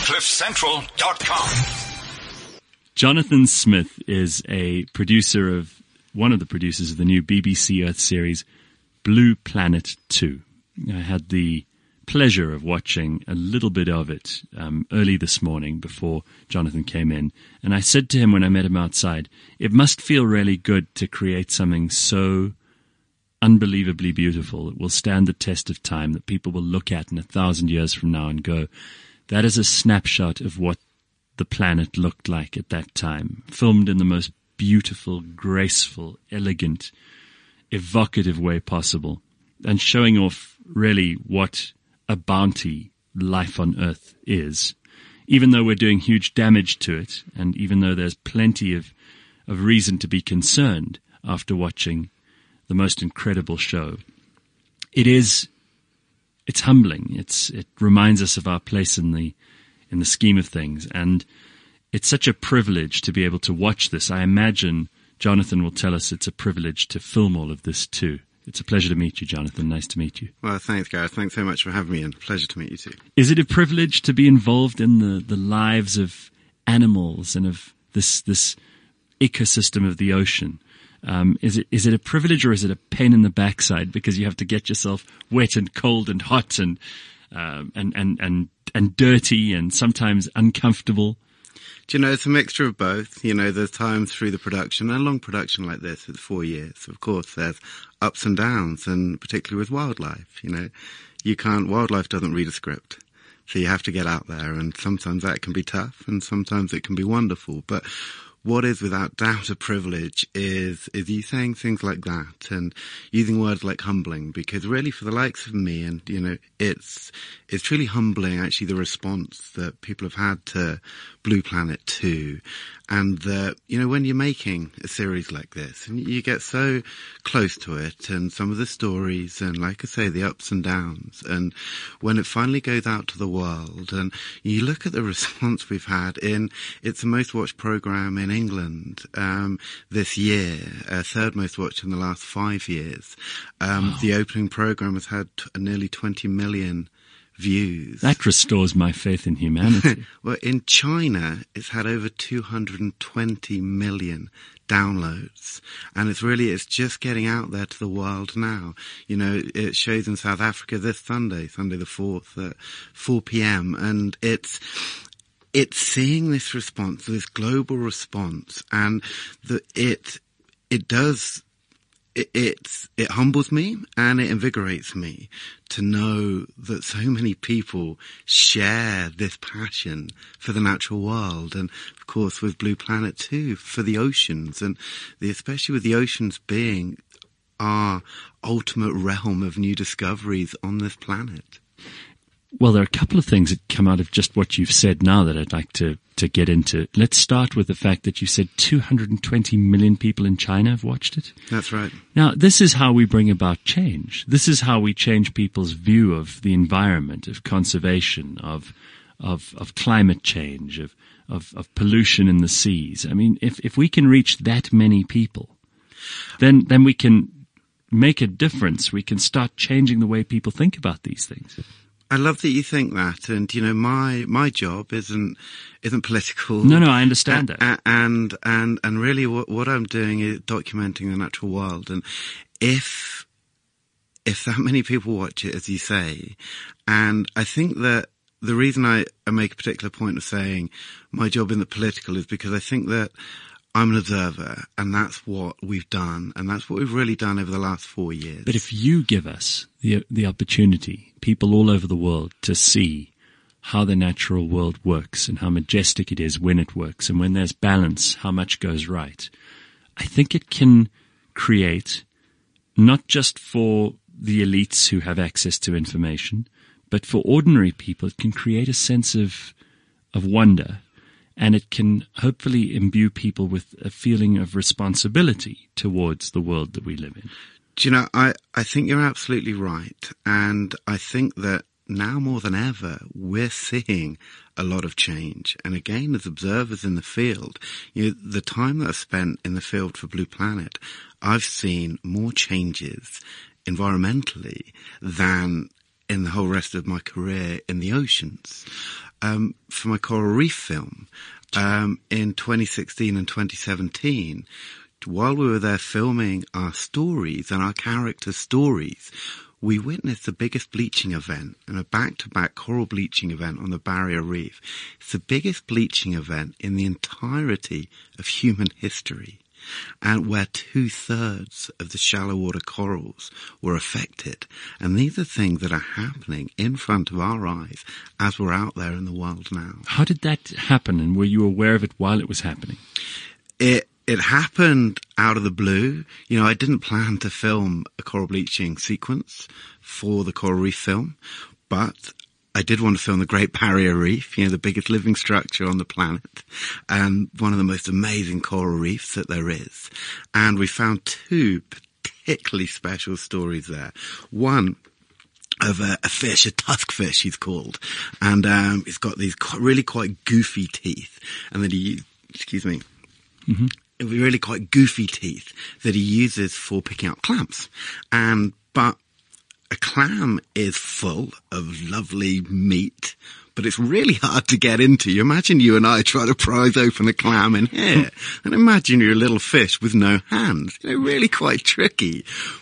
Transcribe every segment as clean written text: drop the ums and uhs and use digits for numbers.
CliffCentral.com. Jonathan Smith is one of the producers of the new BBC Earth series, Blue Planet 2. I had the pleasure of watching a little bit of it early this morning before Jonathan came in. And I said to him when I met him outside, it must feel really good to create something so unbelievably beautiful. It will stand the test of time, that people will look at in 1,000 years from now and go, that is a snapshot of what the planet looked like at that time, filmed in the most beautiful, graceful, elegant, evocative way possible, and showing off really what a bounty life on Earth is, even though we're doing huge damage to it, and even though there's plenty of reason to be concerned after watching the most incredible show. It's humbling. It reminds us of our place in the scheme of things, and it's such a privilege to be able to watch this. I imagine Jonathan will tell us it's a privilege to film all of this too. It's a pleasure to meet you, Jonathan. Nice to meet you. Well, thanks, Gareth. Thanks so much for having me, and pleasure to meet you too. Is it a privilege to be involved in the lives of animals and of this ecosystem of the ocean? Is it a privilege, or is it a pain in the backside because you have to get yourself wet and cold and hot and dirty and sometimes uncomfortable? Do you know, it's a mixture of both. You know, there's times through the production, a long production like this, it's 4 years. Of course, there's ups and downs, and particularly with wildlife, you know, wildlife doesn't read a script. So you have to get out there, and sometimes that can be tough, and sometimes it can be wonderful. But what is without doubt a privilege is you saying things like that and using words like humbling, because really for the likes of me, and, you know, it's truly humbling actually the response that people have had to Blue Planet 2. And that, you know, when you're making a series like this and you get so close to it, and some of the stories, and like I say, the ups and downs, and when it finally goes out to the world and you look at the response we've had it's the most watched program in England this year, third most watched in the last 5 years. Wow. The opening program has had nearly 20 million views. That restores my faith in humanity. Well, in China, it's had over 220 million downloads, and it's just getting out there to the world now. You know, it shows in South Africa this Sunday the 4th at 4 p.m. and it's seeing this response, this global response, and it humbles me and it invigorates me to know that so many people share this passion for the natural world, and of course with Blue Planet 2 for the oceans, and especially with the oceans being our ultimate realm of new discoveries on this planet. Well, there are a couple of things that come out of just what you've said now that I'd like to get into. Let's start with the fact that you said 220 million people in China have watched it. That's right. Now, this is how we bring about change. This is how we change people's view of the environment, of conservation, of climate change, of pollution in the seas. I mean, if we can reach that many people, then we can make a difference. We can start changing the way people think about these things. I love that you think that, and you know, my job isn't political. No, I understand that. And really, what I'm doing is documenting the natural world. And if that many people watch it, as you say, and I think that the reason I make a particular point of saying my job isn't political is because I think that I'm an observer, and that's what we've done, and that's what we've really done over the last 4 years. But if you give us the opportunity, people all over the world, to see how the natural world works and how majestic it is when it works, and when there's balance, how much goes right, I think it can create, not just for the elites who have access to information, but for ordinary people, it can create a sense of wonder. And it can hopefully imbue people with a feeling of responsibility towards the world that we live in. Do you know, I think you're absolutely right. And I think that now more than ever, we're seeing a lot of change. And again, as observers in the field, you know, the time that I've spent in the field for Blue Planet, I've seen more changes environmentally than in the whole rest of my career in the oceans. For my coral reef film, in 2016 and 2017, while we were there filming our stories and our characters' stories, we witnessed the biggest bleaching event, and a back-to-back coral bleaching event on the Barrier Reef. It's the biggest bleaching event in the entirety of human history, and where 2/3 of the shallow water corals were affected. And these are things that are happening in front of our eyes as we're out there in the world now. How did that happen, and were you aware of it while it was happening? It happened out of the blue. You know, I didn't plan to film a coral bleaching sequence for the coral reef film, but I did want to film the Great Barrier Reef, you know, the biggest living structure on the planet, and one of the most amazing coral reefs that there is. And we found two particularly special stories there. One of a fish, a tusk fish he's called, and he's got these really quite goofy teeth, and then really quite goofy teeth that he uses for picking up clams. But a clam is full of lovely meat, but it's really hard to get into. You imagine you and I try to prise open a clam in here, and imagine you're a little fish with no hands. You know, really quite tricky.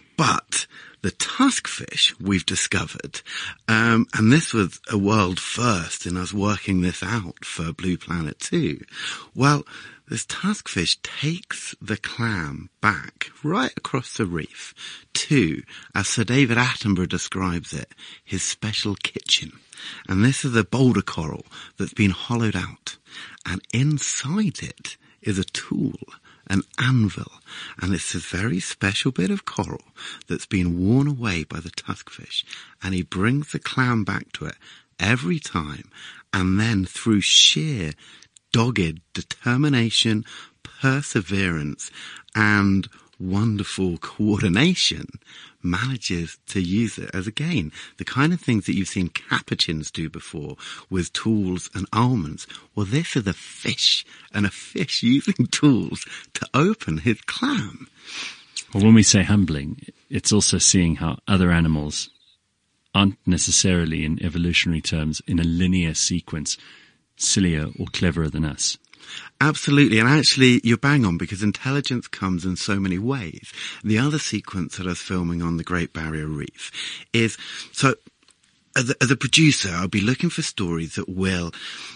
But the tusk fish we've discovered, and this was a world first in us working this out for Blue Planet 2. Well, this tusk fish takes the clam back right across the reef to, as Sir David Attenborough describes it, his special kitchen. And this is a boulder coral that's been hollowed out. And inside it is a tool, an anvil. And it's a very special bit of coral that's been worn away by the tusk fish. And he brings the clam back to it every time. And then through sheer dogged determination, perseverance, and wonderful coordination, manages to use it as, again, the kind of things that you've seen capuchins do before with tools and almonds. Well, this is a fish, and a fish using tools to open his clam. Well, when we say humbling, it's also seeing how other animals aren't necessarily, in evolutionary terms, in a linear sequence, sillier or cleverer than us. Absolutely, and actually you're bang on, because intelligence comes in so many ways. The other sequence that I was filming on the Great Barrier Reef is, so as a producer, I'll be looking for stories that will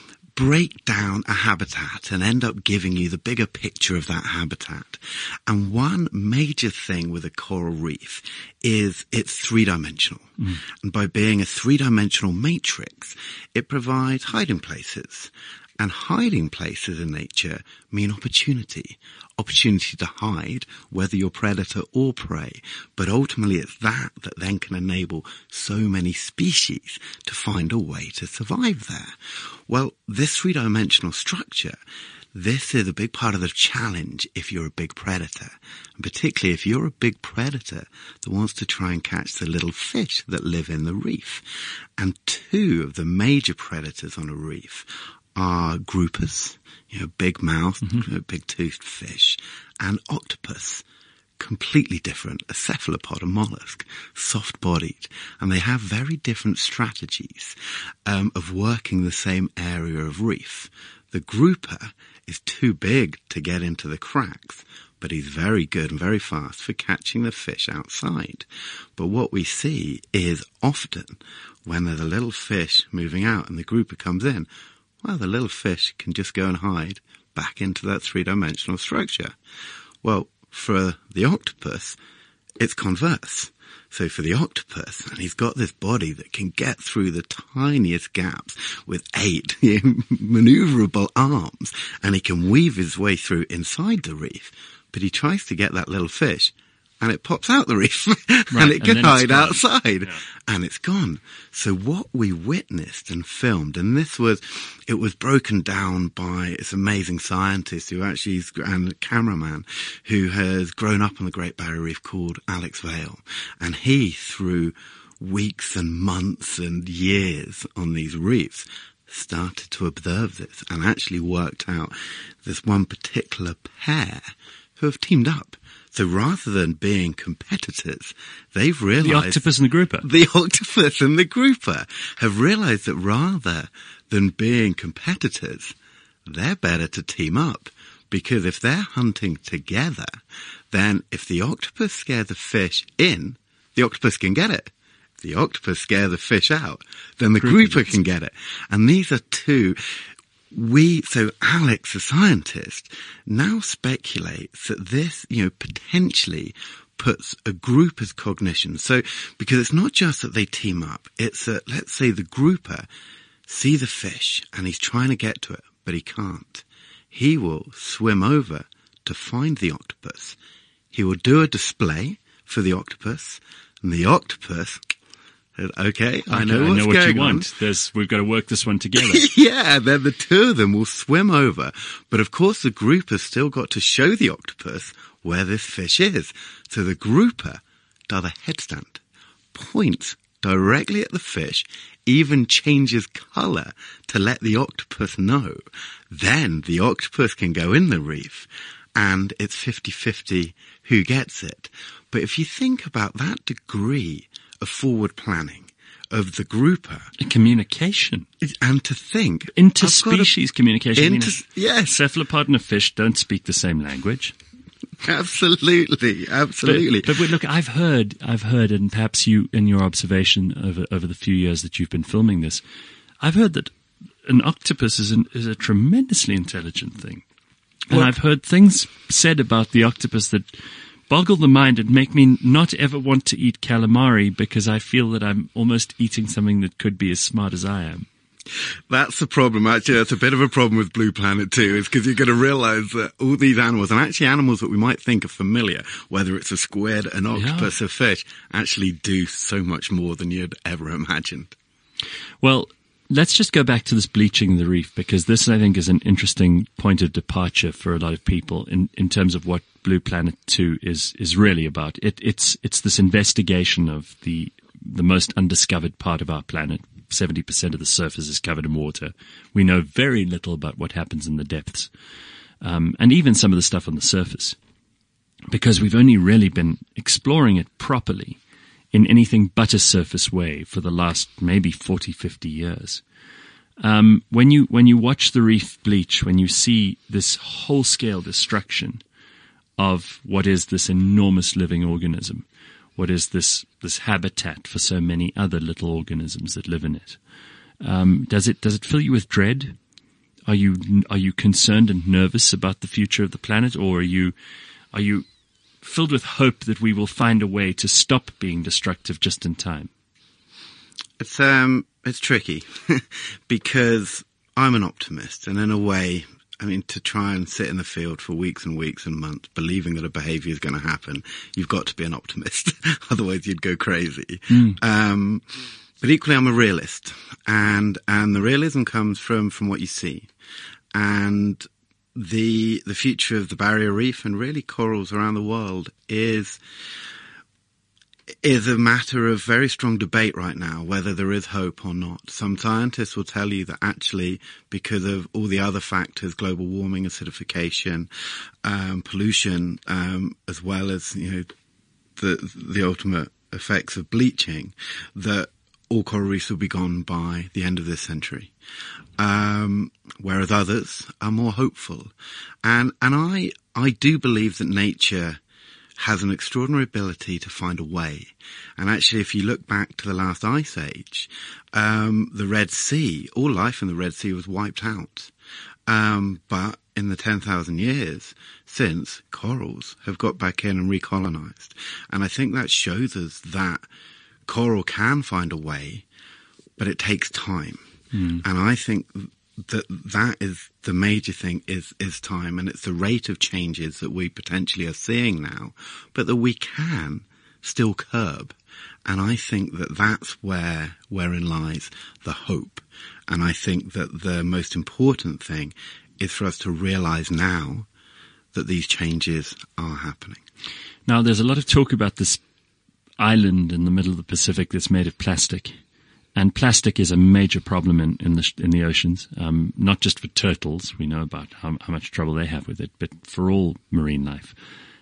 break down a habitat and end up giving you the bigger picture of that habitat. And one major thing with a coral reef is it's three-dimensional. And by being a three-dimensional matrix, it provides hiding places. And hiding places in nature mean opportunity. Opportunity to hide, whether you're predator or prey. But ultimately it's that then can enable so many species to find a way to survive there. Well, this three-dimensional structure, this is a big part of the challenge if you're a big predator. And particularly if you're a big predator that wants to try and catch the little fish that live in the reef. And two of the major predators on a reef are groupers, you know, big mouthed, big toothed fish, and octopus, completely different, a cephalopod, a mollusk, soft bodied, and they have very different strategies of working the same area of reef. The grouper is too big to get into the cracks, but he's very good and very fast for catching the fish outside. But what we see is often when there's a little fish moving out and the grouper comes in, well, the little fish can just go and hide back into that three-dimensional structure. Well, for the octopus, it's converse. So for the octopus, and he's got this body that can get through the tiniest gaps with 8 maneuverable arms, and he can weave his way through inside the reef, but he tries to get that little fish, and it pops out the reef, and it can hide outside, and it's gone. So what we witnessed and filmed, and it was broken down by this amazing scientist and cameraman who has grown up on the Great Barrier Reef, called Alex Vale. And he, through weeks and months and years on these reefs, started to observe this and actually worked out this one particular pair who have teamed up. So rather than being competitors, they've realized... The octopus and the grouper. The octopus and the grouper have realized that rather than being competitors, they're better to team up. Because if they're hunting together, then if the octopus scare the fish in, the octopus can get it. If the octopus scare the fish out, then the grouper can get it. And these are two... So Alex, the scientist, now speculates that this, potentially puts a grouper's cognition. So, because it's not just that they team up, it's that, let's say the grouper sees a fish and he's trying to get to it, but he can't. He will swim over to find the octopus. He will do a display for the octopus, and the octopus... Okay, I know what you want. We've got to work this one together. Yeah, then the two of them will swim over. But of course the grouper's still got to show the octopus where this fish is. So the grouper does a headstand, points directly at the fish, even changes colour to let the octopus know. Then the octopus can go in the reef, and it's 50-50 who gets it. But if you think about that degree of forward planning of the grouper. Communication. And to think. Interspecies communication. Yes. Cephalopod and a fish don't speak the same language. Absolutely. But look, I've heard, and perhaps you, in your observation over the few years that you've been filming this, I've heard that an octopus is a tremendously intelligent thing. And I've heard things said about the octopus that boggle the mind and make me not ever want to eat calamari because I feel that I'm almost eating something that could be as smart as I am. That's the problem, actually. That's a bit of a problem with Blue Planet 2, is because you're going to realize that all these animals, and actually animals that we might think are familiar, whether it's a squid, an octopus, a fish, actually do so much more than you'd ever imagined. Well, let's just go back to this bleaching of the reef, because this, I think, is an interesting point of departure for a lot of people in terms of what Blue Planet 2 is really about. It's this investigation of the most undiscovered part of our planet. 70% of the surface is covered in water. We know very little about what happens in the depths, and even some of the stuff on the surface, because we've only really been exploring it properly in anything but a surface way for the last maybe 40, 50 years. When you watch the reef bleach, when you see this whole-scale destruction of what is this enormous living organism, what is this habitat for so many other little organisms that live in it, does it fill you with dread? Are you concerned and nervous about the future of the planet, or are you filled with hope that we will find a way to stop being destructive just in time? It's tricky because I'm an optimist, and in a way, I mean, to try and sit in the field for weeks and weeks and months believing that a behavior is going to happen, you've got to be an optimist. Otherwise you'd go crazy. But equally, I'm a realist, and the realism comes from what you see. And the future of the barrier reef and really corals around the world is a matter of very strong debate right now, whether there is hope or not. Some scientists will tell you that actually, because of all the other factors, global warming, acidification, pollution, as well as, the ultimate effects of bleaching, that all coral reefs will be gone by the end of this century. Whereas others are more hopeful. And I do believe that nature has an extraordinary ability to find a way. And actually, if you look back to the last ice age, the Red Sea, all life in the Red Sea was wiped out. But in the 10,000 years since, corals have got back in and recolonized. And I think that shows us that coral can find a way, but it takes time. And I think that is the major thing is time, and it's the rate of changes that we potentially are seeing now, but that we can still curb. And I think that that's wherein lies the hope. And I think that the most important thing is for us to realize now that these changes are happening. Now, there's a lot of talk about this island in the middle of the Pacific that's made of plastic. And plastic is a major problem in the oceans, not just for turtles. We know about how much trouble they have with it, but for all marine life.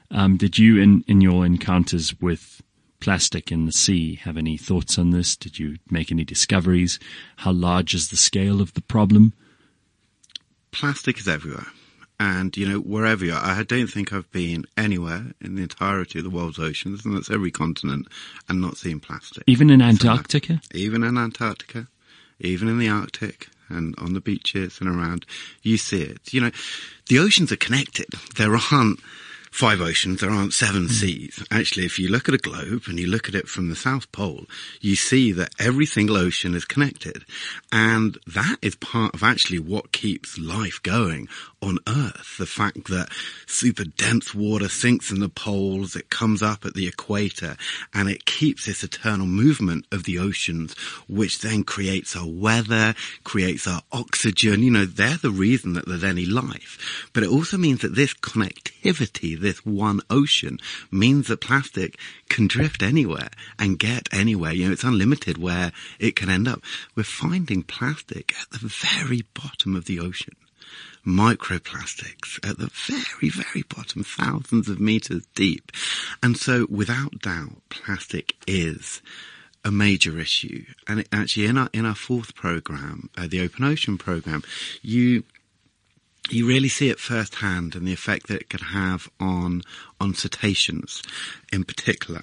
Did you, in your encounters with plastic in the sea, have any thoughts on this? Did you make any discoveries? How large is the scale of the problem? Plastic is everywhere. And, wherever you are, I don't think I've been anywhere in the entirety of the world's oceans, and that's every continent, and not seen plastic. Even in Antarctica? Even in Antarctica, even in the Arctic, and on the beaches and around, you see it. The oceans are connected. There aren't 5 oceans, there aren't 7 seas. Actually, if you look at a globe and you look at it from the South Pole, you see that every single ocean is connected. And that is part of actually what keeps life going on Earth. The fact that super dense water sinks in the poles, it comes up at the equator, and it keeps this eternal movement of the oceans, which then creates our weather, creates our oxygen. They're the reason that there's any life. But it also means that this connectivity, this one ocean, means that plastic can drift anywhere and get anywhere. It's unlimited where it can end up. We're finding plastic at the very bottom of the ocean. Microplastics at the very, very bottom, thousands of meters deep. And so without doubt, plastic is a major issue. And it actually in our 4th program, the Open Ocean program, you really see it firsthand and the effect that it can have on cetaceans in particular.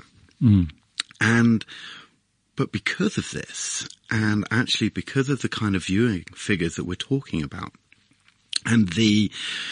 But because of this, and actually because of the kind of viewing figures that we're talking about, and the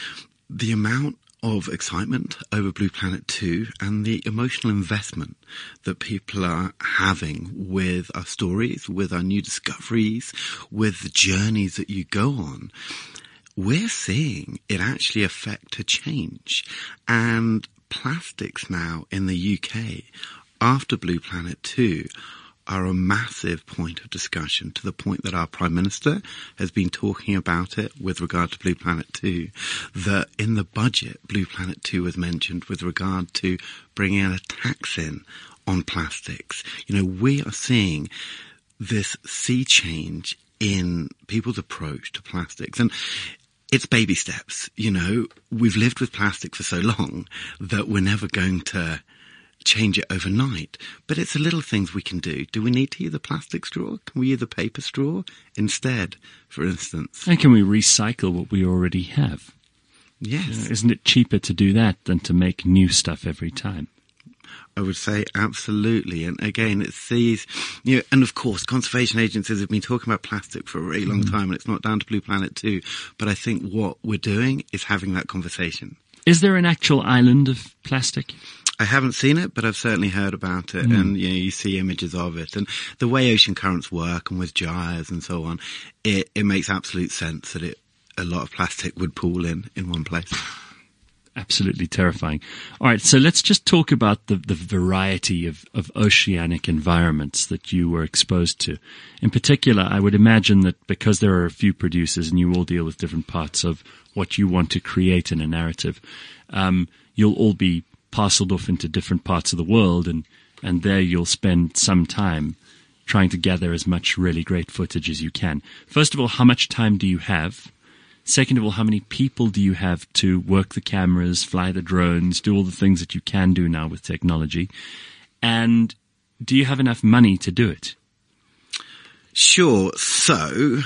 amount of excitement over Blue Planet 2 and the emotional investment that people are having with our stories, with our new discoveries, with the journeys that you go on, we're seeing it actually affect a change. And plastics now in the UK, after Blue Planet 2, are a massive point of discussion, to the point that our Prime Minister has been talking about it with regard to Blue Planet 2, that in the budget, Blue Planet 2 was mentioned with regard to bringing a tax in on plastics. We are seeing this sea change in people's approach to plastics. And it's baby steps. We've lived with plastic for so long that we're never going to change it overnight. But it's the little things we can do. Do we need to use a plastic straw? Can we use a paper straw instead, for instance? And can we recycle what we already have? Yes. Isn't it cheaper to do that than to make new stuff every time? I would say absolutely. And again, it's these, and of course, conservation agencies have been talking about plastic for a really long time, and it's not down to Blue Planet 2. But I think what we're doing is having that conversation. Is there an actual island of plastic? I haven't seen it, but I've certainly heard about it, and you see images of it. And the way ocean currents work, and with gyres and so on, it makes absolute sense that a lot of plastic would pool in one place. Absolutely terrifying. All right, so let's just talk about the variety of oceanic environments that you were exposed to. In particular, I would imagine that because there are a few producers and you all deal with different parts of what you want to create in a narrative, you'll all be parceled off into different parts of the world, and there you'll spend some time trying to gather as much really great footage as you can. First of all, how much time do you have? Second of all, how many people do you have to work the cameras, fly the drones, do all the things that you can do now with technology? And do you have enough money to do it? Sure. So,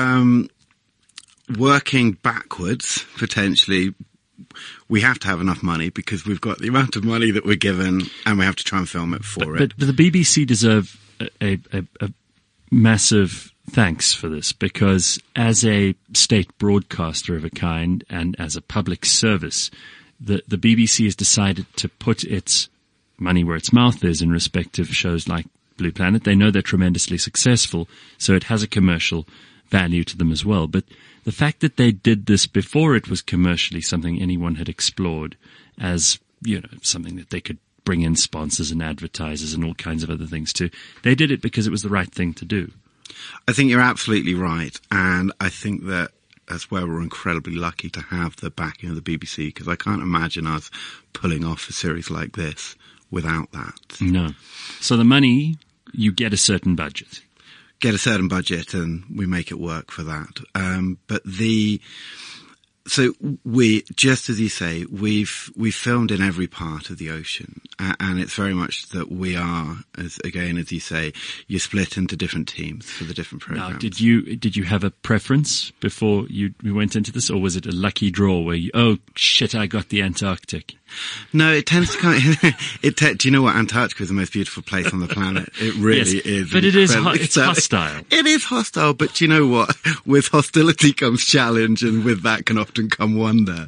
working backwards, potentially, we have to have enough money because we've got the amount of money that we're given, and we have to try and film it for it. But the BBC deserve a massive thanks for this, because as a state broadcaster of a kind and as a public service, the BBC has decided to put its money where its mouth is in respect of shows like Blue Planet. They know they're tremendously successful, so it has a commercial value to them as well. But the fact that they did this before it was commercially something anyone had explored as, something that they could bring in sponsors and advertisers and all kinds of other things to, they did it because it was the right thing to do. I think you're absolutely right. And I think that that's where we're incredibly lucky to have the backing of the BBC, because I can't imagine us pulling off a series like this without that. No. So the money, you get a certain budget. Get a certain budget and we make it work for that. But the So we, just as you say, we've filmed in every part of the ocean, and it's very much that we are, as you say, you're split into different teams for the different programs. Now, did you have a preference before we went into this, or was it a lucky draw where oh shit, I got the Antarctic? No, it tends to do you know what? Antarctica is the most beautiful place on the planet. It really is. But it's hostile. It is hostile, but you know what? With hostility comes challenge, and with that can often come wonder.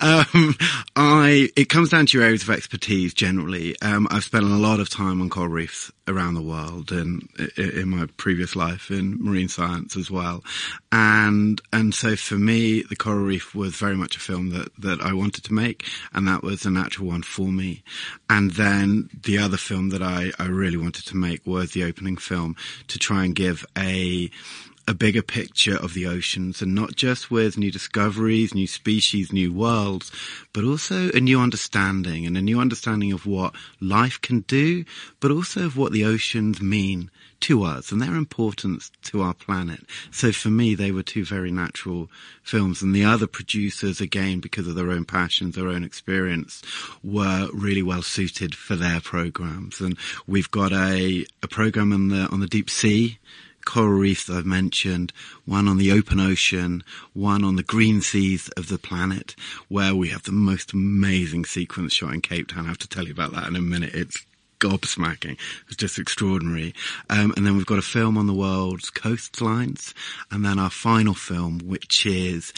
It comes down to your areas of expertise generally. I've spent a lot of time on coral reefs around the world, and in my previous life in marine science as well. And so for me, the coral reef was very much a film that I wanted to make, and that was a natural one for me. And then the other film that I really wanted to make was the opening film, to try and give a bigger picture of the oceans, and not just with new discoveries, new species, new worlds, but also a new understanding, and a new understanding of what life can do, but also of what the oceans mean to us and their importance to our planet. So for me, they were two very natural films, and the other producers, again, because of their own passions, their own experience, were really well suited for their programs. And we've got a program on the deep sea, coral reefs that I've mentioned, one on the open ocean, one on the green seas of the planet, where we have the most amazing sequence shot in Cape Town. I have to tell you about that in a minute. It's gobsmacking. It's just extraordinary. And then we've got a film on the world's coastlines, and then our final film, which is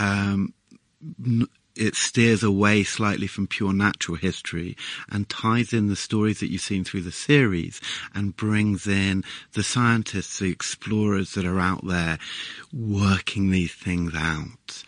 it steers away slightly from pure natural history and ties in the stories that you've seen through the series, and brings in the scientists, the explorers that are out there working these things out.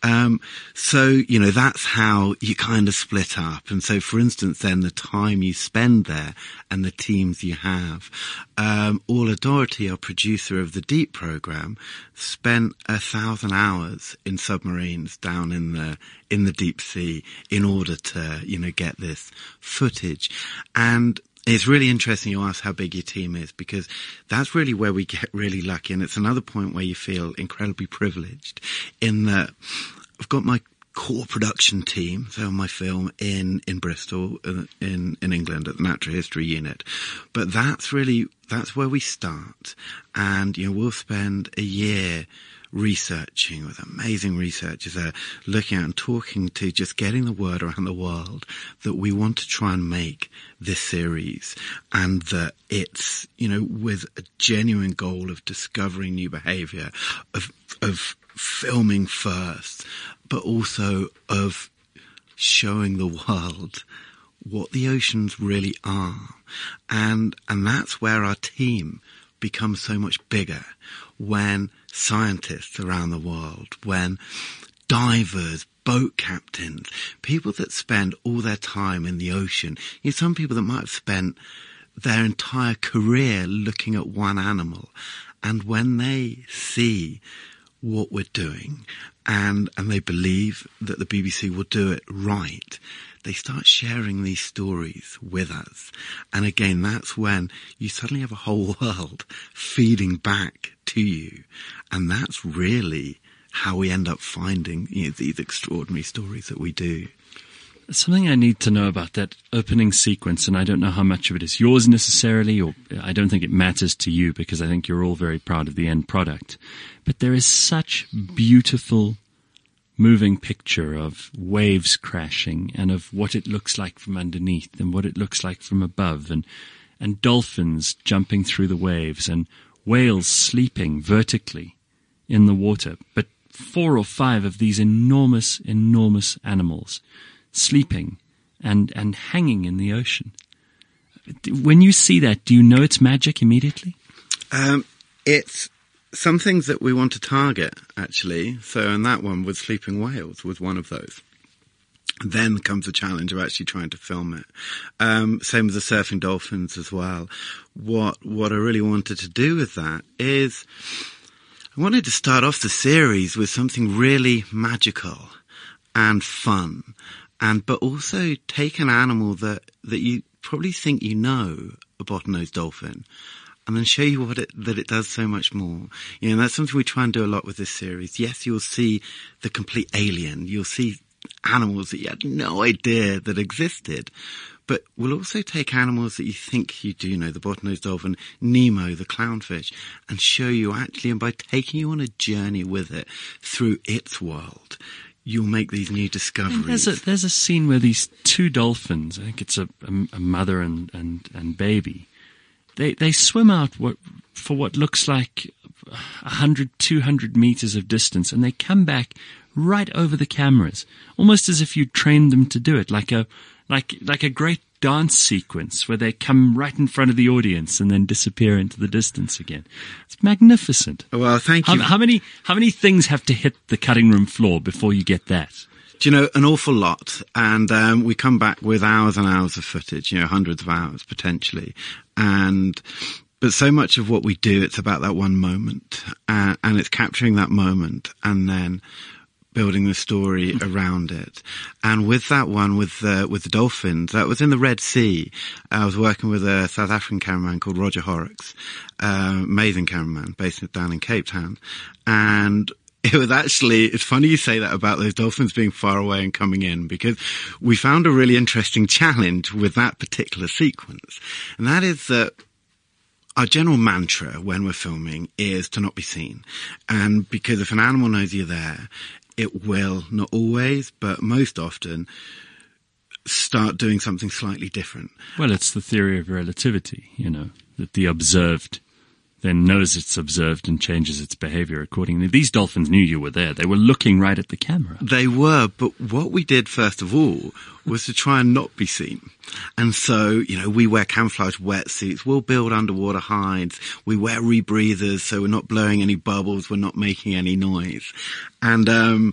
So, you know, that's how you kind of split up. And so, for instance, then the time you spend there and the teams you have. Orla Doherty, our producer of the Deep program, spent 1,000 hours in submarines down in the deep sea in order to, you know, get this footage. And it's really interesting you ask how big your team is, because that's really where we get really lucky. And it's another point where you feel incredibly privileged, in that I've got my core production team, so my film in Bristol, in England, at the Natural History Unit. But that's where we start. And, you know, we'll spend a year researching with amazing researchers there, looking at and talking to, just getting the word around the world that we want to try and make this series, and that it's, you know, with a genuine goal of discovering new behavior, of filming first, but also of showing the world what the oceans really are. And that's where our team becomes so much bigger, when scientists around the world, when divers, boat captains, people that spend all their time in the ocean, you know, some people that might have spent their entire career looking at one animal, and when they see what we're doing and they believe that the BBC will do it right, they start sharing these stories with us. And again, that's when you suddenly have a whole world feeding back to you. And that's really how we end up finding, you know, these extraordinary stories that we do. Something I need to know about that opening sequence, and I don't know how much of it is yours necessarily, or I don't think it matters to you, because I think you're all very proud of the end product. But there is such beautiful moving picture of waves crashing, and of what it looks like from underneath and what it looks like from above, and dolphins jumping through the waves, and whales sleeping vertically in the water. But 4 or 5 of these enormous, enormous animals sleeping and hanging in the ocean. When you see that, do you know it's magic immediately? It's some things that we want to target, actually. So, and that one with sleeping whales was one of those. Then comes the challenge of actually trying to film it. Same with the surfing dolphins as well. What I really wanted to do with that is, I wanted to start off the series with something really magical and fun, but also take an animal that you probably think you know, a bottlenose dolphin, and then show you that it does so much more. You know, and that's something we try and do a lot with this series. Yes, you'll see the complete alien. You'll see animals that you had no idea that existed. But we'll also take animals that you think you do know, the bottlenose dolphin, Nemo, the clownfish, and show you actually, and by taking you on a journey with it through its world, you'll make these new discoveries. And there's a scene where these two dolphins, I think it's a mother and baby, they swim out for what looks like 100, 200 meters of distance, and they come back right over the cameras, almost as if you trained them to do it, like a great dance sequence where they come right in front of the audience and then disappear into the distance again. It's magnificent. Well, thank you. How many things have to hit the cutting room floor before you get that? Do you know, an awful lot. And we come back with hours and hours of footage, you know, hundreds of hours potentially. But so much of what we do, it's about that one moment, and it's capturing that moment and then building the story around it. And with that one, with the dolphins, that was in the Red Sea. I was working with a South African cameraman called Roger Horrocks, amazing cameraman based down in Cape Town. And it was actually, it's funny you say that about those dolphins being far away and coming in, because we found a really interesting challenge with that particular sequence. And that is that our general mantra when we're filming is to not be seen. And because if an animal knows you're there, it will, not always, but most often, start doing something slightly different. Well, it's the theory of relativity, you know, that the observed then knows it's observed and changes its behavior accordingly. These dolphins knew you were there. They were looking right at the camera. They were, but what we did first of all was to try and not be seen. And so, you know, we wear camouflage wetsuits, we'll build underwater hides, we wear rebreathers so we're not blowing any bubbles, we're not making any noise. And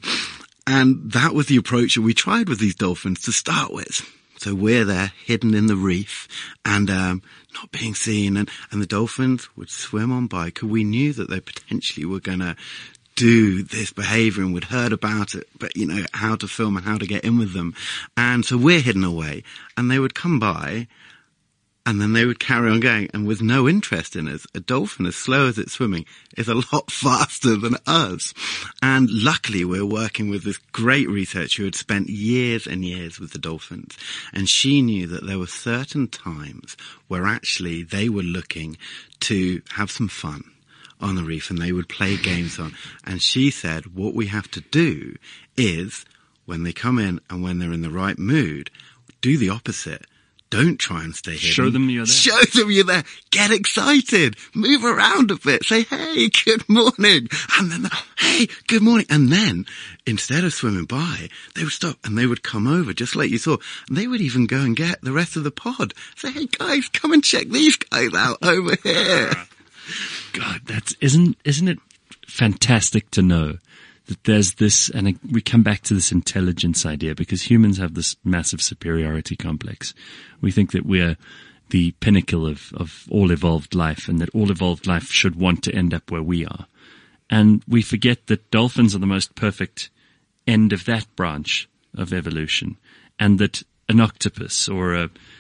that was the approach that we tried with these dolphins to start with. So we're there, hidden in the reef, and not being seen, and the dolphins would swim on by, because we knew that they potentially were going to do this behavior, and we'd heard about it, but, you know, how to film and how to get in with them. And so we're hidden away, and they would come by, and then they would carry on going, and with no interest in us. A dolphin, as slow as it's swimming, is a lot faster than us. And luckily we're working with this great researcher who had spent years and years with the dolphins. And she knew that there were certain times where actually they were looking to have some fun on the reef, and they would play games on. And she said, what we have to do is, when they come in and when they're in the right mood, do the opposite. Don't try and stay hidden. Show them you're there. Show them you're there. Get excited. Move around a bit. Say, hey, good morning. And then, hey, good morning. And then, instead of swimming by, they would stop and they would come over, just like you saw. And they would even go and get the rest of the pod. Say, hey, guys, come and check these guys out over here. God, isn't it fantastic to know that there's this, and we come back to this intelligence idea, because humans have this massive superiority complex. We think that we're the pinnacle of all evolved life, and that all evolved life should want to end up where we are. And we forget that dolphins are the most perfect end of that branch of evolution, and that an octopus or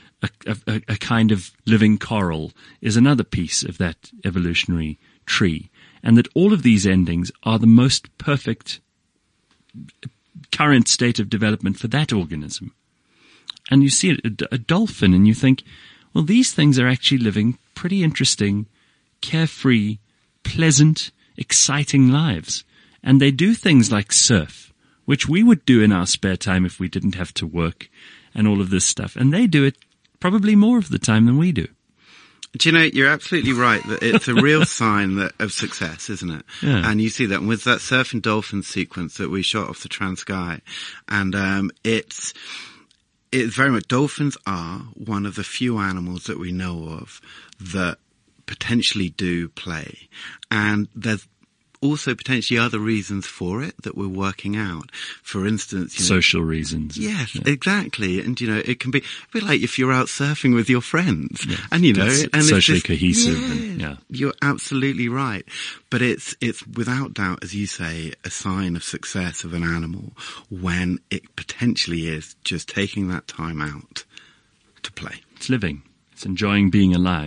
a kind of living coral is another piece of that evolutionary tree. And that all of these endings are the most perfect current state of development for that organism. And you see a dolphin and you think, well, these things are actually living pretty interesting, carefree, pleasant, exciting lives. And they do things like surf, which we would do in our spare time if we didn't have to work and all of this stuff. And they do it probably more of the time than we do. Do you know, you're absolutely right that it's a real sign of success, isn't it? Yeah. And you see that with that surfing dolphin sequence that we shot off the Transkei. And it's very much, dolphins are one of the few animals that we know of that potentially do play. And there's also potentially other reasons for it that we're working out. For instance, you know, social reasons. Yes, yeah. Exactly. And, you know, it can be a bit like if you're out surfing with your friends. Yeah. And, you know, and socially it's just, cohesive. Yeah, and, yeah. You're absolutely right. But it's without doubt, as you say, a sign of success of an animal when it potentially is just taking that time out to play. It's living. It's enjoying being alive.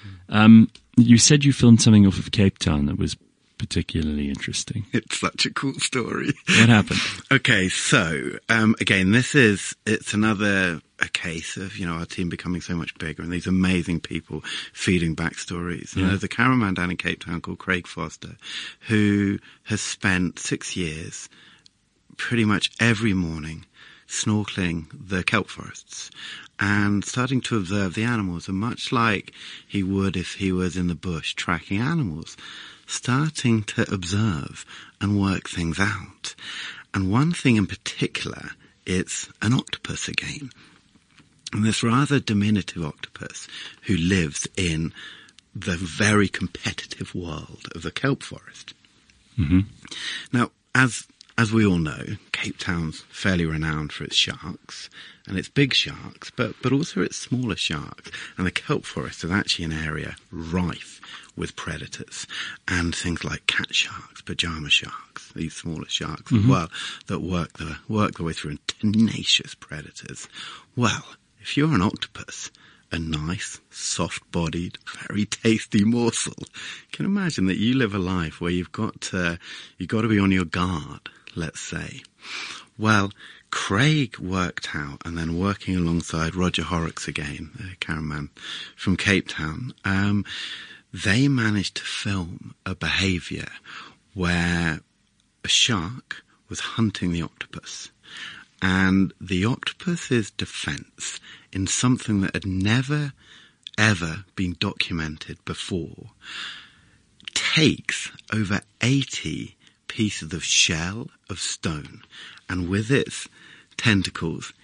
You said you filmed something off of Cape Town that was particularly interesting. It's such a cool story. What happened? Okay, so again, it's another a case of our team becoming so much bigger and these amazing people feeding backstories. Yeah. And there's a cameraman down in Cape Town called Craig Foster who has spent 6 years pretty much every morning snorkeling the kelp forests and starting to observe the animals, and much like he would if he was in the bush tracking animals, starting to observe and work things out. And one thing in particular, it's an octopus again. And this rather diminutive octopus who lives in the very competitive world of the kelp forest. Mm-hmm. Now, as we all know, Cape Town's fairly renowned for its sharks, and its big sharks, but also its smaller sharks. And the kelp forest is actually an area rife with predators and things like cat sharks, pajama sharks, these smaller sharks as well, that work their way through, and tenacious predators. Well, if you're an octopus, a nice, soft-bodied, very tasty morsel, you can imagine that you live a life where you've got to be on your guard, let's say. Well, Craig worked out, and then working alongside Roger Horrocks again, a cameraman from Cape Town, they managed to film a behaviour where a shark was hunting the octopus. And the octopus's defence, in something that had never, ever been documented before, takes over 80 pieces of shell of stone, and with its tentacles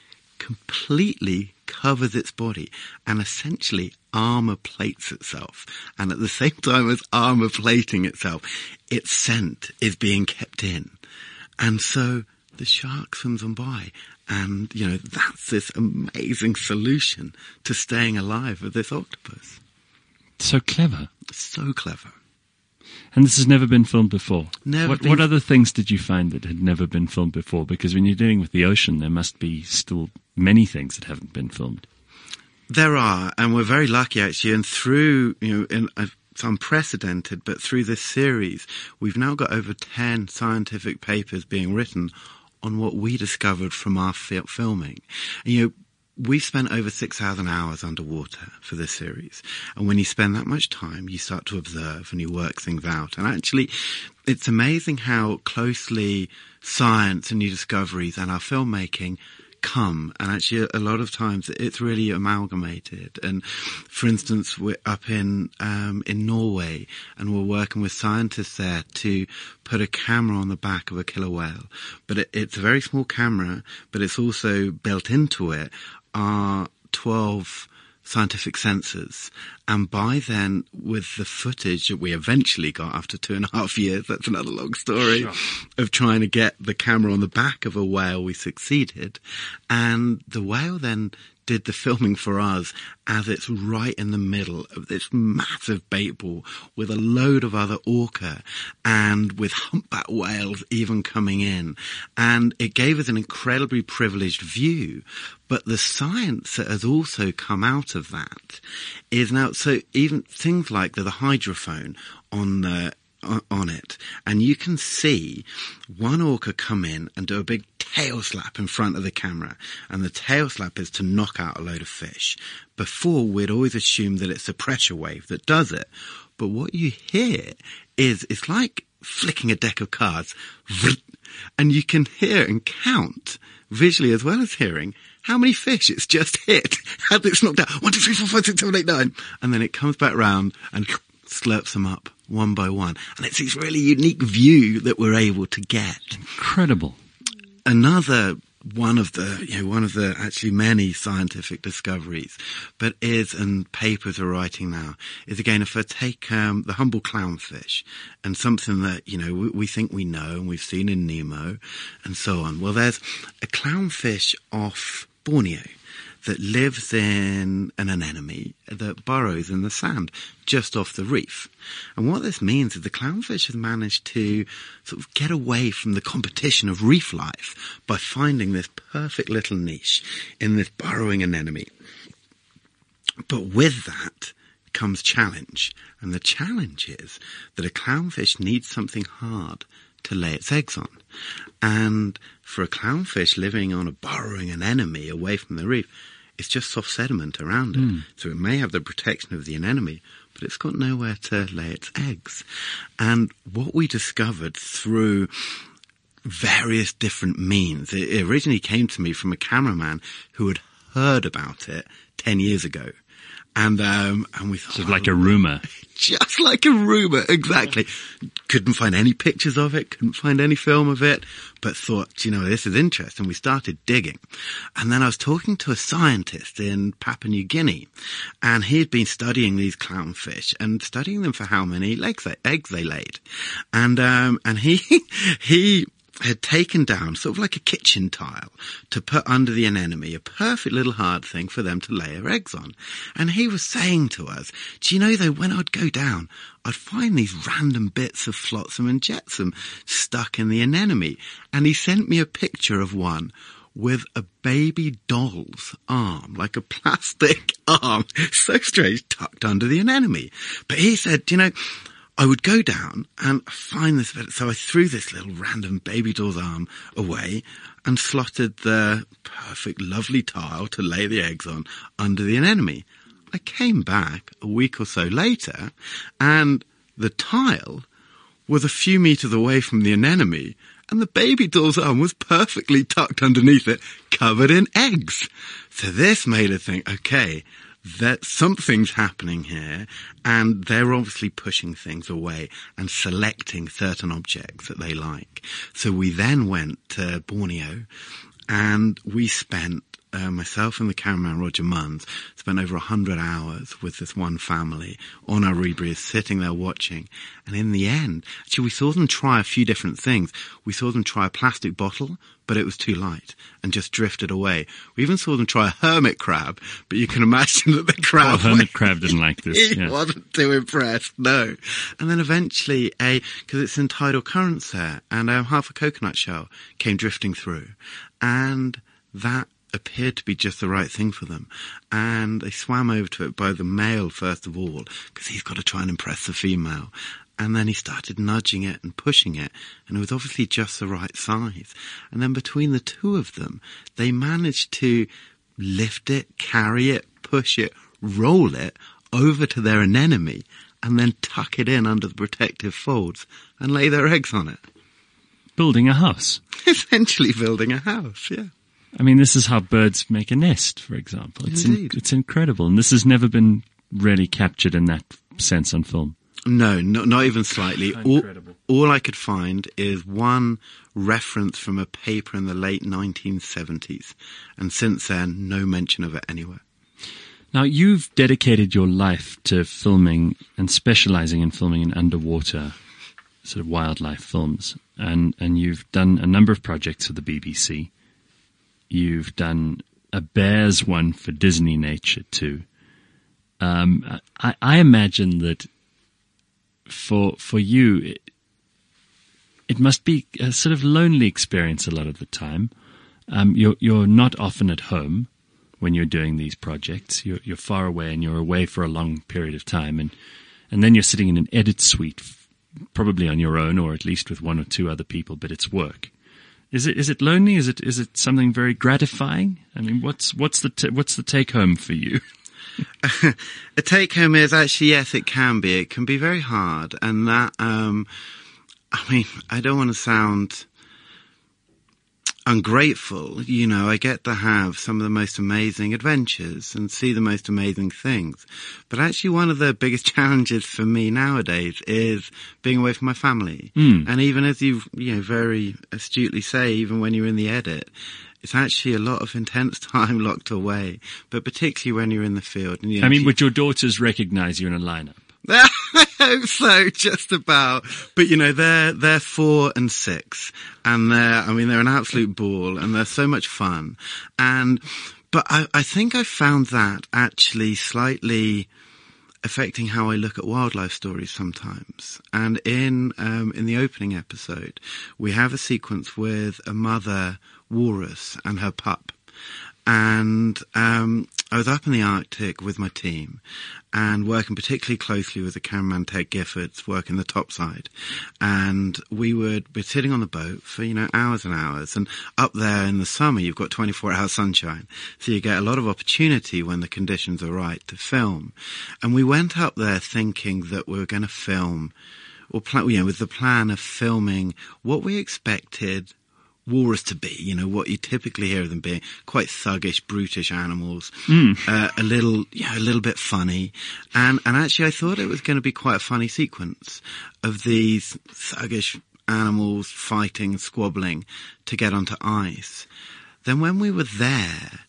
completely covers its body and essentially armour plates itself. And at the same time as armour plating itself, its scent is being kept in. And so the shark swims on by, and, that's this amazing solution to staying alive with this octopus. So clever. So clever. And this has never been filmed before? What other things did you find that had never been filmed before? Because when you're dealing with the ocean, there must be still many things that haven't been filmed. There are, and we're very lucky actually, and through, it's unprecedented, but through this series, we've now got over 10 scientific papers being written on what we discovered from our filming. And, we spent over 6,000 hours underwater for this series. And when you spend that much time, you start to observe and you work things out. And actually, it's amazing how closely science and new discoveries and our filmmaking come. And actually, a lot of times it's really amalgamated. And for instance, we're up in Norway, and we're working with scientists there to put a camera on the back of a killer whale. But it's a very small camera, but it's also built into it are 12 scientific sensors. And by then, with the footage that we eventually got after 2.5 years, that's another long story, of trying to get the camera on the back of a whale, we succeeded. And the whale then did the filming for us as it's right in the middle of this massive bait ball with a load of other orca and with humpback whales even coming in. And it gave us an incredibly privileged view. But the science that has also come out of that is now, so even things like the hydrophone on it, and you can see one orca come in and do a big tail slap in front of the camera, and the tail slap is to knock out a load of fish. Before, we'd always assumed that it's a pressure wave that does it, but what you hear is it's like flicking a deck of cards, and you can hear and count visually as well as hearing how many fish it's just hit as it's knocked out. 1, 2, 3, 4, 5, 6, 7, 8, 9, and then it comes back round and slurps them up one by one. And it's this really unique view that we're able to get. Incredible. Another one of the actually many scientific discoveries, but and papers are writing now, is again, if I take the humble clownfish and something that, we think we know and we've seen in Nemo and so on. Well, there's a clownfish off Borneo that lives in an anemone that burrows in the sand just off the reef. And what this means is the clownfish has managed to sort of get away from the competition of reef life by finding this perfect little niche in this burrowing anemone. But with that comes challenge. And the challenge is that a clownfish needs something hard to lay its eggs on. And for a clownfish living on burrowing an enemy away from the reef, it's just soft sediment around it. So it may have the protection of the anemone, but it's got nowhere to lay its eggs. And what we discovered through various different means, it originally came to me from a cameraman who had heard about it 10 years ago. And we thought... Sort of like a rumour. Just like a rumour, exactly. Couldn't find any pictures of it, couldn't find any film of it, but thought, this is interesting. We started digging. And then I was talking to a scientist in Papua New Guinea, and he'd been studying these clownfish and studying them for how many eggs they laid. And he had taken down sort of like a kitchen tile to put under the anemone, a perfect little hard thing for them to lay their eggs on. And he was saying to us, do you know though, when I'd go down, I'd find these random bits of flotsam and jetsam stuck in the anemone. And he sent me a picture of one with a baby doll's arm, like a plastic arm, so strange, tucked under the anemone. But he said, I would go down and find this bit. So I threw this little random baby doll's arm away and slotted the perfect, lovely tile to lay the eggs on under the anemone. I came back a week or so later and the tile was a few meters away from the anemone and the baby doll's arm was perfectly tucked underneath it, covered in eggs. So this made us think, okay, that something's happening here, and they're obviously pushing things away and selecting certain objects that they like. So we then went to Borneo, and we spent, myself and the cameraman Roger Munns, spent over 100 hours with this one family on our rebreathe, sitting there watching. And in the end, actually we saw them try a few different things. We saw them try a plastic bottle, but it was too light and just drifted away. We even saw them try a hermit crab, but you can imagine that the crab... hermit crab didn't like this. He wasn't too impressed, no. And then eventually because it's in tidal currents there, and half a coconut shell came drifting through. And that appeared to be just the right thing for them. And they swam over to it by the male first of all, because he's got to try and impress the female. And then he started nudging it and pushing it, and it was obviously just the right size. And then between the two of them, they managed to lift it, carry it, push it, roll it over to their anemone, and then tuck it in under the protective folds and lay their eggs on it. Building a house. Essentially building a house, yeah. I mean, this is how birds make a nest, for example. It's incredible, and this has never been really captured in that sense on film. No, not even slightly. Incredible. All I could find is one reference from a paper in the late 1970s, and since then, no mention of it anywhere. Now, you've dedicated your life to filming and specializing in filming in underwater sort of wildlife films, and you've done a number of projects for the BBC. You've done a bears one for Disney Nature too. I imagine that for you, it must be a sort of lonely experience a lot of the time. You're not often at home when you're doing these projects. You're far away, and you're away for a long period of time, and then you're sitting in an edit suite, probably on your own, or at least with one or two other people, but it's work. Is it lonely? Is it something very gratifying? I mean, what's the take home for you? A take home is actually, yes, it can be. It can be very hard, and that I don't want to sound ungrateful. I get to have some of the most amazing adventures and see the most amazing things. But actually one of the biggest challenges for me nowadays is being away from my family. And even as you very astutely say, even when you're in the edit, it's actually a lot of intense time locked away, but particularly when you're in the field. And, would your daughters recognize you in a lineup? I hope so, just about. But they're 4 and 6, and they're an absolute ball, and they're so much fun. But I think I found that actually slightly affecting how I look at wildlife stories sometimes. And in the opening episode, we have a sequence with a mother walrus and her pup. And I was up in the Arctic with my team and working particularly closely with the cameraman Ted Giffords, working the topside. And we would be sitting on the boat for, hours and hours. And up there in the summer, you've got 24-hour sunshine. So you get a lot of opportunity when the conditions are right to film. And we went up there thinking that we were going to film, or with the plan of filming what we expected walrus to be, what you typically hear of them being, quite thuggish, brutish animals, a little bit funny. And actually I thought it was going to be quite a funny sequence of these thuggish animals fighting, squabbling to get onto ice. Then when we were there,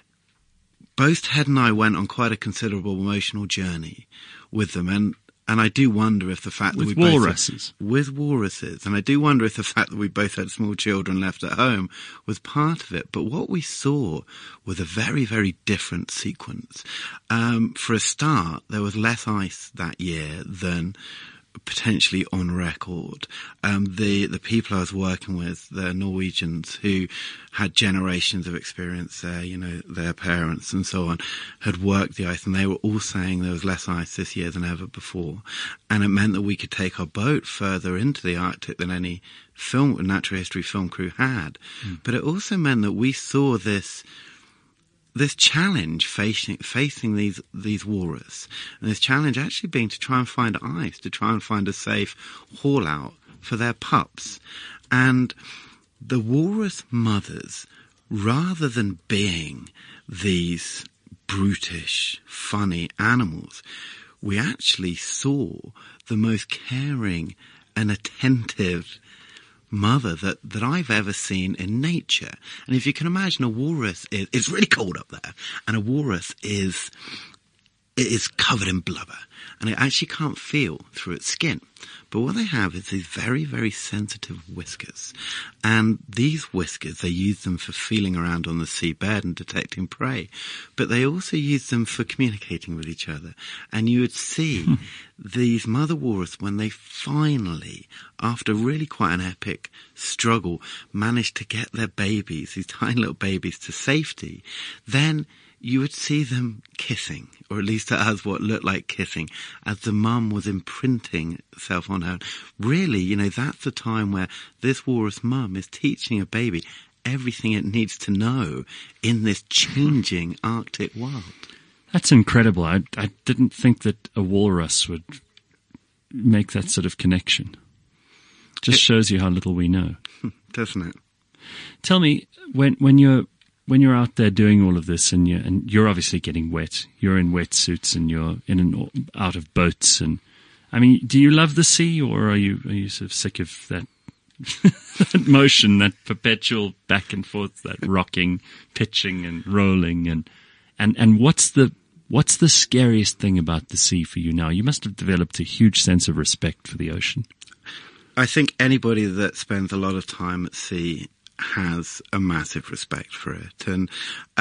both Ted and I went on quite a considerable emotional journey with them. And I do wonder if the fact that with walruses, and I do wonder if the fact that we both had small children left at home was part of it. But what we saw was a very, very different sequence. For a start, there was less ice that year than potentially on record. The people I was working with, the Norwegians who had generations of experience there, their parents and so on, had worked the ice, and they were all saying there was less ice this year than ever before. And it meant that we could take our boat further into the Arctic than any natural history film crew had. But it also meant that we saw this challenge facing these walrus, and this challenge actually being to try and find ice, to try and find a safe haul out for their pups. And the walrus mothers, rather than being these brutish, funny animals, we actually saw the most caring and attentive mother that I've ever seen in nature. And if you can imagine, a walrus it's really cold up there, and a walrus is covered in blubber, and it actually can't feel through its skin. But what they have is these very, very sensitive whiskers. And these whiskers, they use them for feeling around on the seabed and detecting prey. But they also use them for communicating with each other. And you would see these mother walrus, when they finally, after really quite an epic struggle, managed to get their babies, these tiny little babies, to safety, then you would see them kissing, or at least to us what looked like kissing, as the mum was imprinting herself on her. Really, that's the time where this walrus mum is teaching a baby everything it needs to know in this changing Arctic world. That's incredible. I didn't think that a walrus would make that sort of connection. Just shows you how little we know. Doesn't it? Tell me, when you're out there doing all of this, and you're obviously getting wet, you're in wetsuits and you're in and out of boats, and I mean, do you love the sea, or are you sort of sick of that that motion, that perpetual back and forth, that rocking, pitching and rolling, and what's the scariest thing about the sea for you now? You must have developed a huge sense of respect for the ocean. I think anybody that spends a lot of time at sea has a massive respect for it. And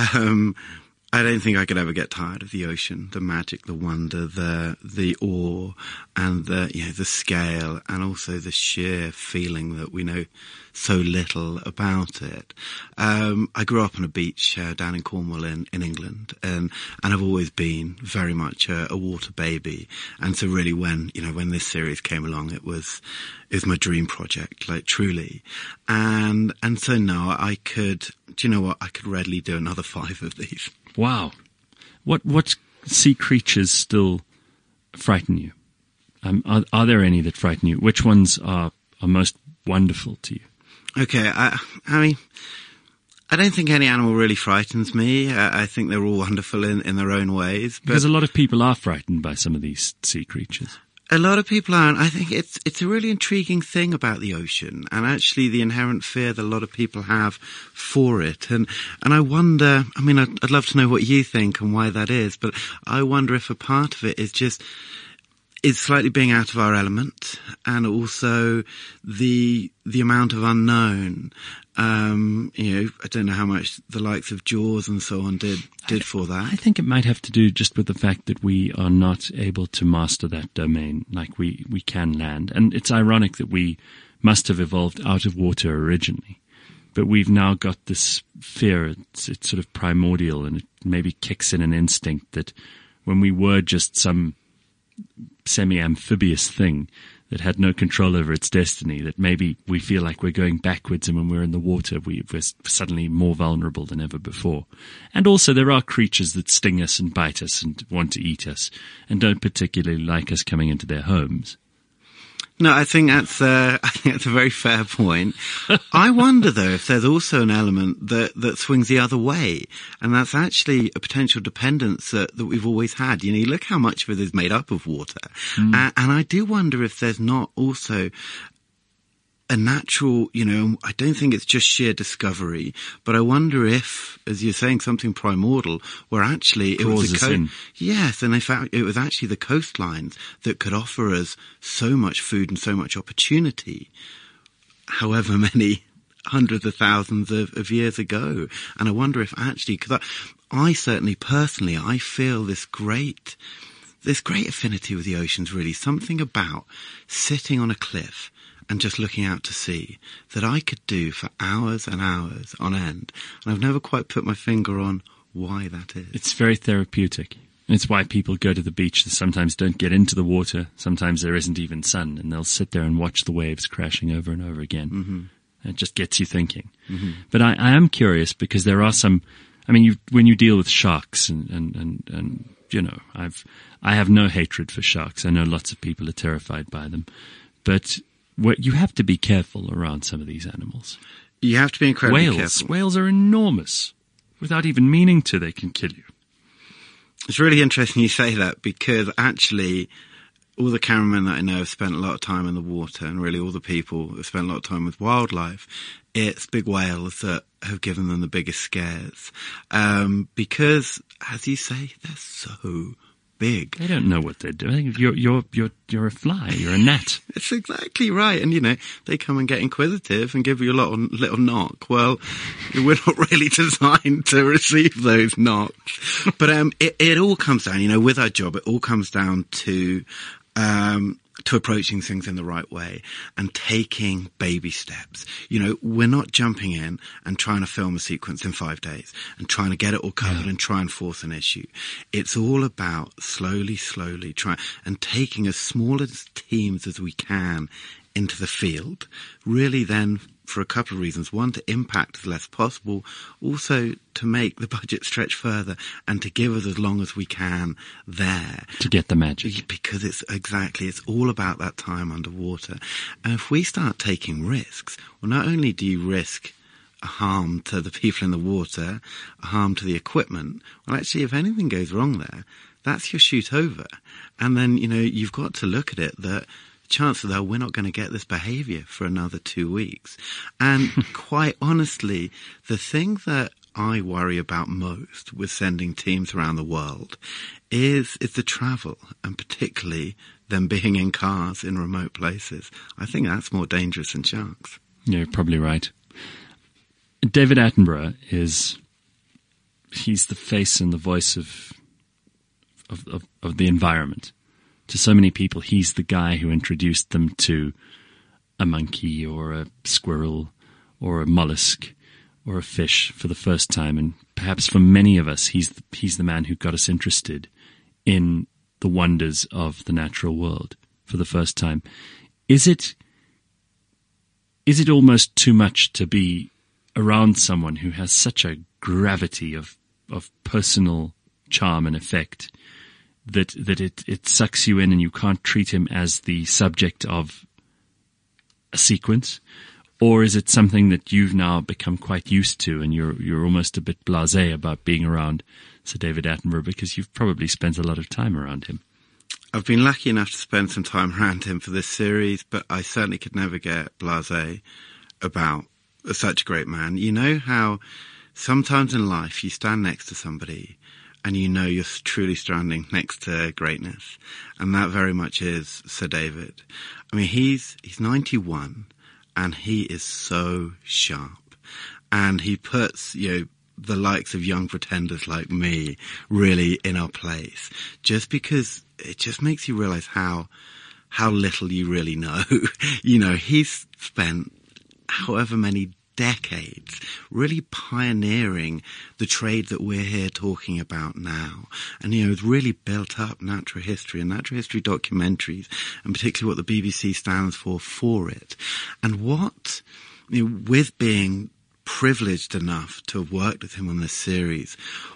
I don't think I could ever get tired of the ocean, the magic, the wonder, the awe, and the scale, and also the sheer feeling that we know so little about it. I grew up on a beach down in Cornwall in England, and I've always been very much a water baby. And so really when this series came along, it was my dream project, like truly. And so now I could readily do another 5 of these. Wow. What sea creatures still frighten you? Are there any that frighten you? Which ones are most wonderful to you? Okay, I mean, I don't think any animal really frightens me. I think they're all wonderful in their own ways. But because a lot of people are frightened by some of these sea creatures. A lot of people aren't. I think it's a really intriguing thing about the ocean, and actually the inherent fear that a lot of people have for it. And I wonder, I mean, I'd love to know what you think and why that is, but I wonder if a part of it is just, it's slightly being out of our element, and also the amount of unknown. I don't know how much the likes of Jaws and so on did for that. I think it might have to do just with the fact that we are not able to master that domain like we can land. And it's ironic that we must have evolved out of water originally. but we've now got this fear. It's sort of primordial, and it maybe kicks in an instinct that when we were just some semi-amphibious thing that had no control over its destiny, that maybe we feel like we're going backwards, and when we're in the water, we're suddenly more vulnerable than ever before. And also there are creatures that sting us and bite us and want to eat us and don't particularly like us coming into their homes. No, I think that's a very fair point. I wonder though if there's also an element that swings the other way, and that's actually a potential dependence that we've always had. You look how much of it is made up of water, and I do wonder if there's not also a natural, I don't think it's just sheer discovery, but I wonder if, as you're saying, something primordial, where actually it was yes, and in fact it was actually the coastlines that could offer us so much food and so much opportunity, however many hundreds of thousands of years ago. And I wonder if actually, because I certainly personally, I feel this great affinity with the oceans, really, something about sitting on a cliff and just looking out to sea that I could do for hours and hours on end. And I've never quite put my finger on why that is. It's very therapeutic. It's why people go to the beach. They sometimes don't get into the water. Sometimes there isn't even sun, and they'll sit there and watch the waves crashing over and over again. Mm-hmm. It just gets you thinking. Mm-hmm. But I am curious because there are some, when you deal with sharks and I have no hatred for sharks. I know lots of people are terrified by them, but you have to be careful around some of these animals. You have to be incredibly careful. Whales are enormous. Without even meaning to, they can kill you. It's really interesting you say that, because actually all the cameramen that I know have spent a lot of time in the water, and really all the people have spent a lot of time with wildlife. It's big whales that have given them the biggest scares. Because, as you say, they're so big. They don't know what they're doing. You're a fly. You're a gnat. That's exactly right. And they come and get inquisitive and give you a little knock. Well, we're not really designed to receive those knocks. But it all comes down, with our job, it all comes down to approaching things in the right way and taking baby steps. We're not jumping in and trying to film a sequence in 5 days and trying to get it all covered and try and force an issue. It's all about slowly trying and taking as small as teams as we can into the field, really then for a couple of reasons. One, to impact as less possible, also to make the budget stretch further and to give us as long as we can there. To get the magic. Because it's all about that time underwater. And if we start taking risks, well, not only do you risk a harm to the people in the water, a harm to the equipment, well, actually, if anything goes wrong there, that's your shoot over. And then, you've got to look at it that chances are we're not going to get this behavior for another 2 weeks. And quite honestly, the thing that I worry about most with sending teams around the world is the travel, and particularly them being in cars in remote places. I think that's more dangerous than sharks. You're probably right. David Attenborough he's the face and the voice of the environment. To so many people, he's the guy who introduced them to a monkey or a squirrel or a mollusk or a fish for the first time. And perhaps for many of us, he's the man who got us interested in the wonders of the natural world for the first time. Is it almost too much to be around someone who has such a gravity of personal charm and effect that it sucks you in and you can't treat him as the subject of a sequence? Or is it something that you've now become quite used to and you're almost a bit blasé about being around Sir David Attenborough because you've probably spent a lot of time around him? I've been lucky enough to spend some time around him for this series, but I certainly could never get blasé about such a great man. You know how sometimes in life you stand next to somebody and you're truly standing next to greatness. And that very much is Sir David. I mean, he's 91 and he is so sharp. And he puts, the likes of young pretenders like me really in our place. Just because it just makes you realize how little you really know. He's spent however many decades, really pioneering the trade that we're here talking about now. And, it's really built up natural history and natural history documentaries, and particularly what the BBC stands for it. And what, with being privileged enough to have worked with him on this series,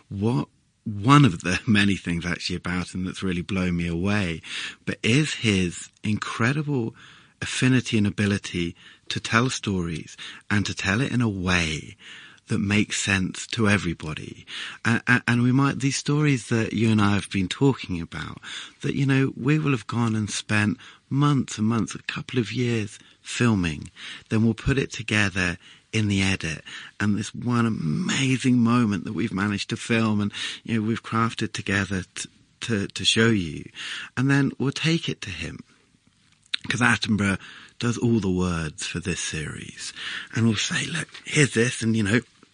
one of the many things actually about him that's really blown me away, but is his incredible affinity and ability to tell stories and to tell it in a way that makes sense to everybody. And these stories that you and I have been talking about, that, we will have gone and spent months and months, a couple of years filming, then we'll put it together in the edit, and this one amazing moment that we've managed to film and, we've crafted together to show you. And then we'll take it to him, because Attenborough does all the words for this series, and we'll say, look, here's this, and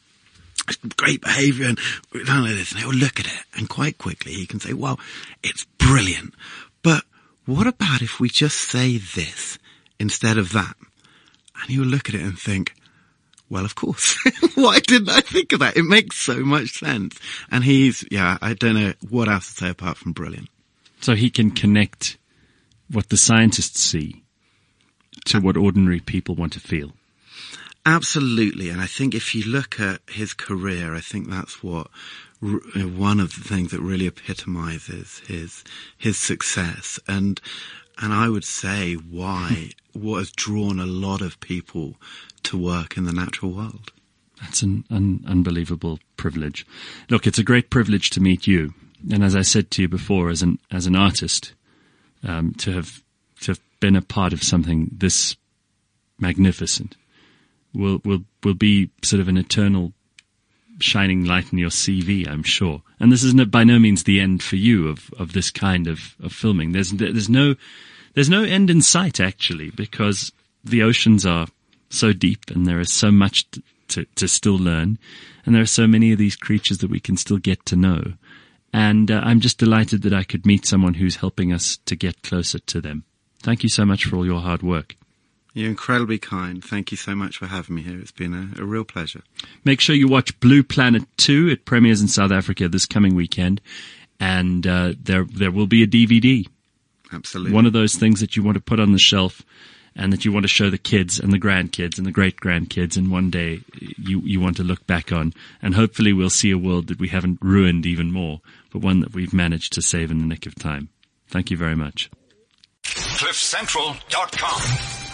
great behaviour, and we've done this, and he'll look at it, and quite quickly he can say, well, it's brilliant, but what about if we just say this instead of that? And he'll look at it and think, well, of course. Why didn't I think of that? It makes so much sense. And I don't know what else to say apart from brilliant. So he can connect what the scientists see to what ordinary people want to feel. Absolutely. And I think if you look at his career, I think that's what one of the things that really epitomizes his success. And I would say what has drawn a lot of people to work in the natural world. That's an unbelievable privilege. Look, it's a great privilege to meet you. And as I said to you before, as an artist, to have been a part of something this magnificent will be sort of an eternal shining light in your CV, I'm sure. And this is by no means the end for you of this kind of filming. There's no end in sight, actually, because the oceans are so deep and there is so much to still learn, and there are so many of these creatures that we can still get to know. And I'm just delighted that I could meet someone who's helping us to get closer to them. Thank you so much for all your hard work. You're incredibly kind. Thank you so much for having me here. It's been a real pleasure. Make sure you watch Blue Planet 2. It premieres in South Africa this coming weekend, and there will be a DVD. Absolutely. One of those things that you want to put on the shelf and that you want to show the kids and the grandkids and the great-grandkids, and one day you want to look back on. And hopefully we'll see a world that we haven't ruined even more, but one that we've managed to save in the nick of time. Thank you very much. CliffCentral.com